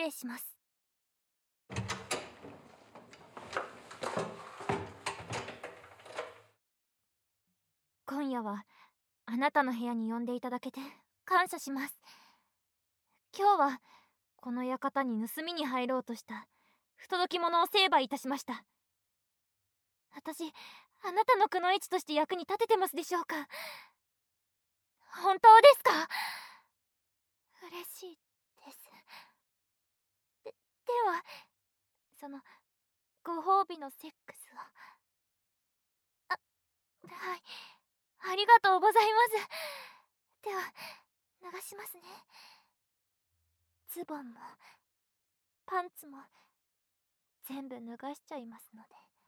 礼します。今夜はあなたの部屋に呼んでいただけて感謝します。今日はこの館に盗みに入ろうとした不届き者を成敗いたしました。私、あなたのくのいちとして役に立ててますでしょうか？本当ですか？嬉しいです。では、そのご褒美のセックスを。はい、ありがとうございます。では、流しますね。ズボンもパンツも全部脱がしちゃいますので。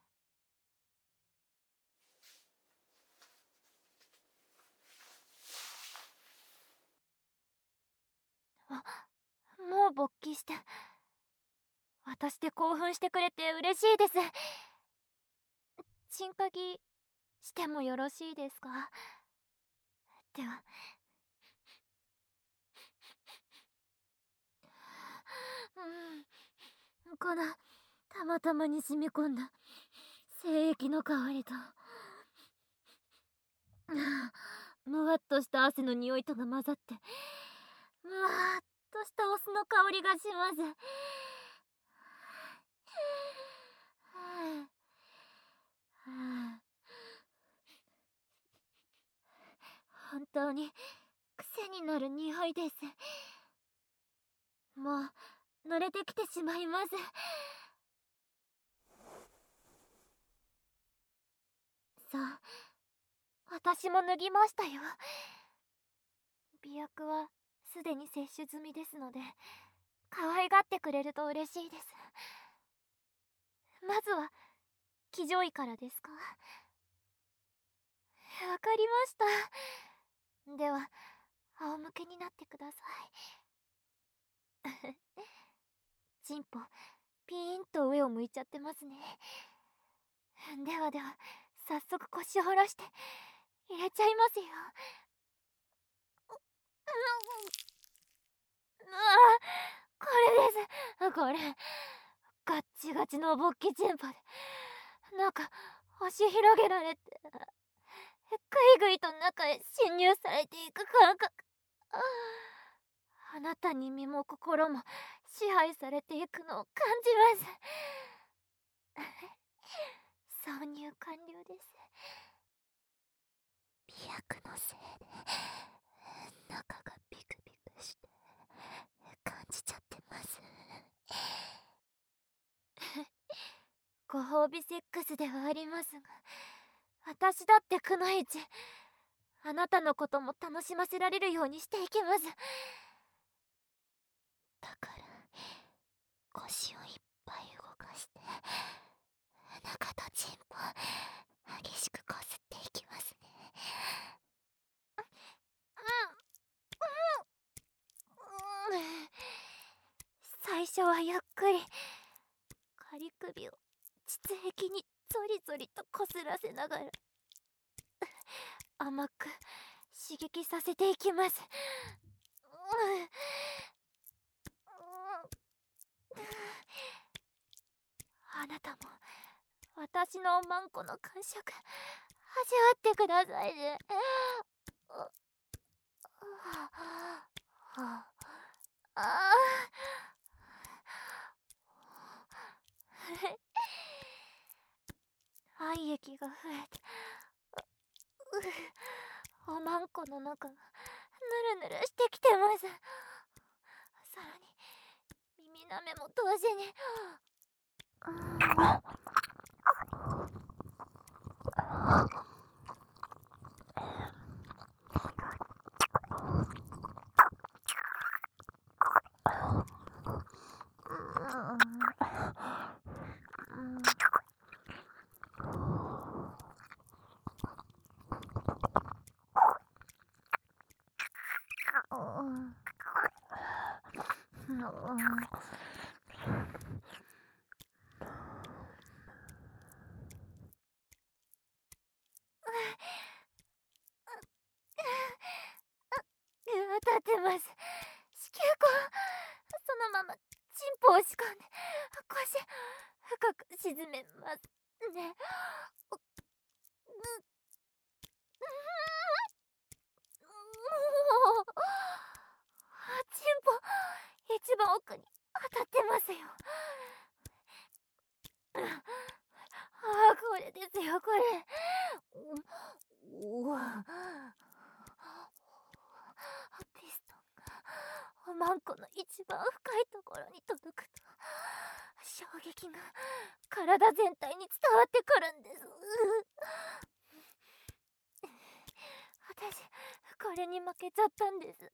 もう勃起して、私で興奮してくれて嬉しいです。チンカギしてもよろしいですか？では。このたまたまに染み込んだ精液の香りとむわっとした汗の匂いとが混ざってむわっとしたお酢の香りがします。本当に癖になる匂いです。もう慣れてきてしまいます。さあ、私も脱ぎましたよ。媚薬はすでに摂取済みですので、可愛がってくれると嬉しいです。まずは騎乗位からですか？わかりました。では仰向けになってください。チンポピーンと上を向いちゃってますね。では早速腰を下ろして入れちゃいますよ。これです。これガッチガチの勃起チンポでなんか押し広げられてぐいぐいと中へ侵入されていく感覚。あなたに身も心も支配されていくのを感じます。挿入完了です。媚薬のせいで中がビクビクして感じちゃってます。ご褒美セックスではありますが、私だってくのいちあなたのことも楽しませられるようにしていきます。だから腰をいっぱい動かして中とチンポ激しくこすっていきますね。最初はゆっくり仮首を膣壁にゾリゾリとこすらせながら甘く刺激させていきます。あなたも私のおまんこの感触味わってくださいね。愛液が増えておまんこの中がぬるぬるしてきてます。さらに耳なめも同時に。当たってます。子宮口そのままチポを仕込んで腰深く沈めますね。チンポ一番奥に当たってますよ。これですよ、これ。ピストンがマンコの一番深いところに届くと衝撃が体全体に伝わってくるんです。私これに負けちゃったんです。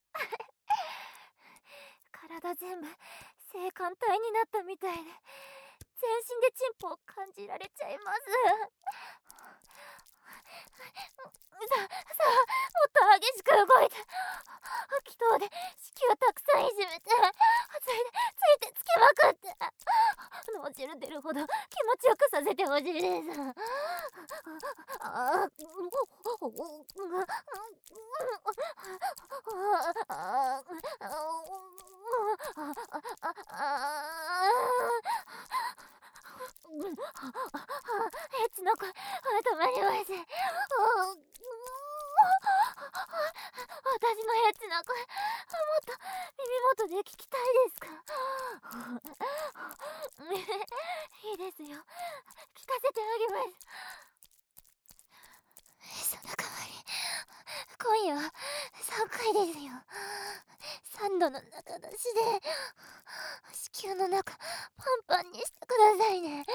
体全部性感帯になったみたいで全身でチンポを感じられちゃいます。さあもっと激しく動いて気筒で子宮たくさんいじめてついてつきまくって脳汁出るほど気持ちよくさせてほしいです。エッチの声止まりません。私のエッチな声もっと耳元で聞きたいですか？いいですよ、聞かせてあげます。その代わり今夜は3回ですよ。3度の中出しで子宮の中パンパンにしてくださいね。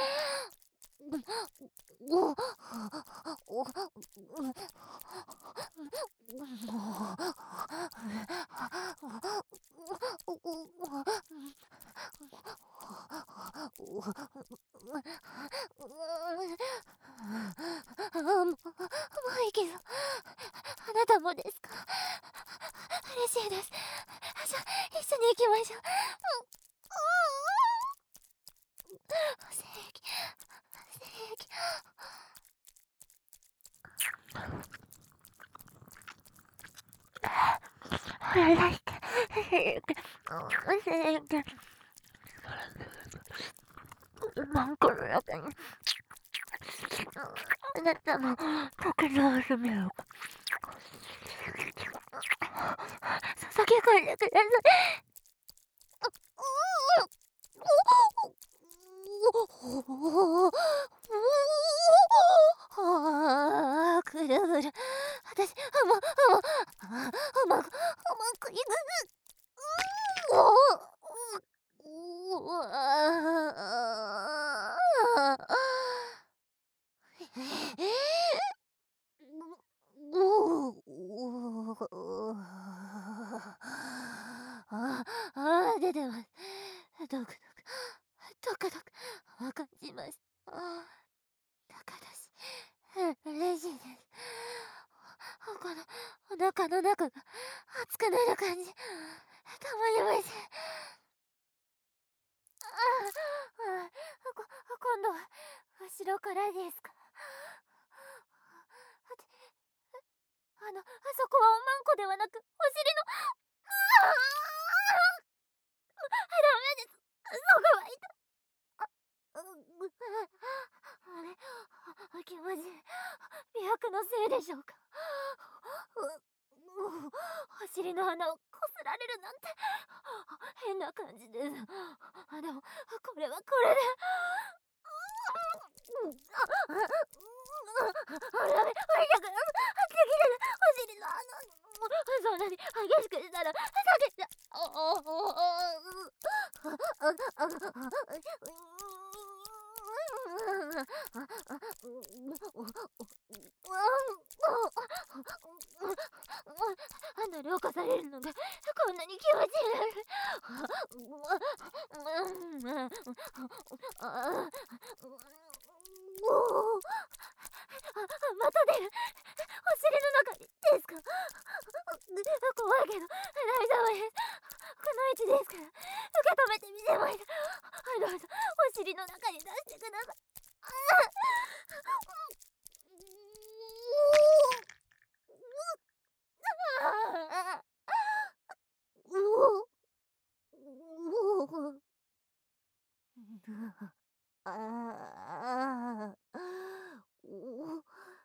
もういいけど、あなたもですか？嬉しいです。一緒に行きましょう。正義マンコの中にあなたの竹の娘を注ぎ込んでください。くるぐる私うまくいく。出てます。どく感じます。高だし嬉しいです。このお腹の中が熱くなる感じたまりません。今度は後ろからですか？あそこはおまんこではなくお尻のダメです。そこは痛い。あれ気持ちいい。美白のせいでしょうか？お尻の穴をこすられるなんて変な感じです。でもこれはこれでダメ、痛くなる。できるお尻の穴。そんなに激しくしたら避けちゃ離れ起こされるのがこんなに気持ちいいなんて。また出る。お尻の中ですか？怖いけど大丈夫です。この位置ですから受け止めてみせます。どうぞお尻の中に出してください。 ああ、お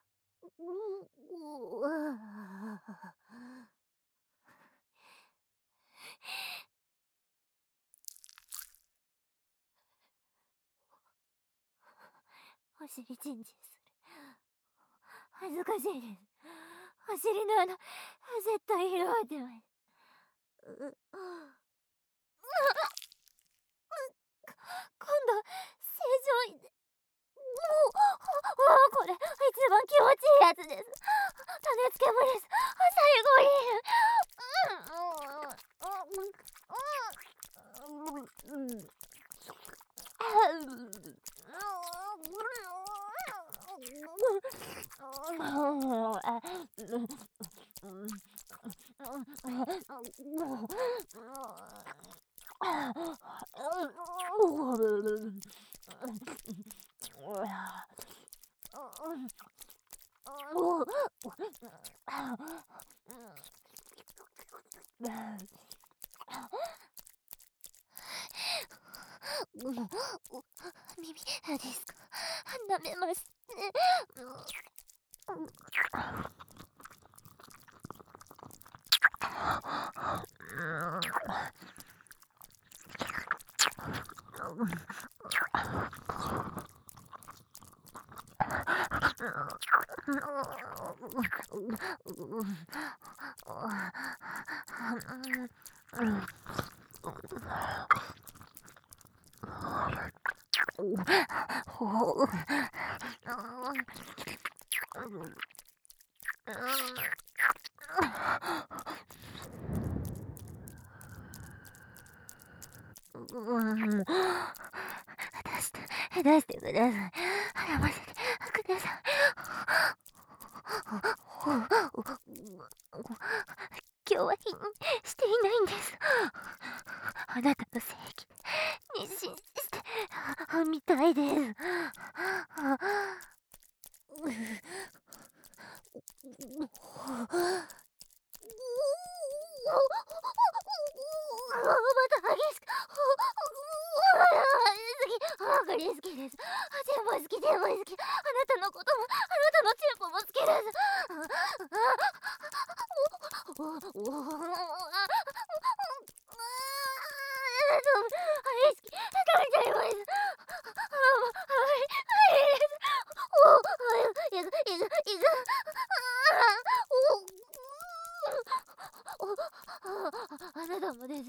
お尻チンチンする。恥ずかしいです。お尻の穴、絶対拾われてます。今度、正常位で。これ、一番気持ちいいやつです。種付けもです。最後に。耳ですか？舐めますね。出してください。悩ませてください。今日はしていないんです。あなたの正義に妊娠してみたいです。また激しく。好き好きです。全部好き、全部好き。あなたのことも、あなたのチンポも好きです。食べちゃいます。あなたもです。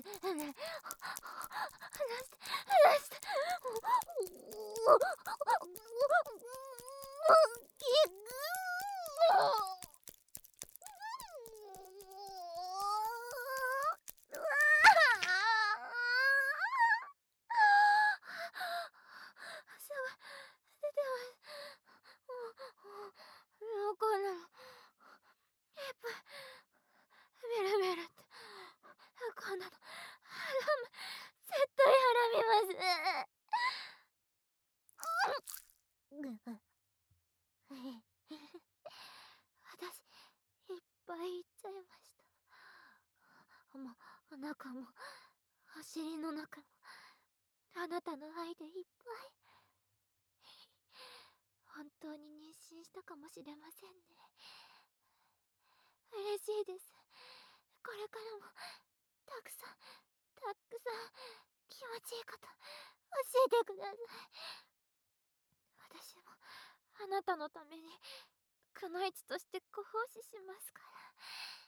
ベラベラってこんなの絶対ハラみます。私いっぱいいっちゃいました。もう中もお尻の中もあなたの愛でいっぱい。本当に妊娠したかもしれませんね。嬉しいです。これからもたくさん気持ちいいこと教えてください。私もあなたのためにくのいちとしてご奉仕しますから。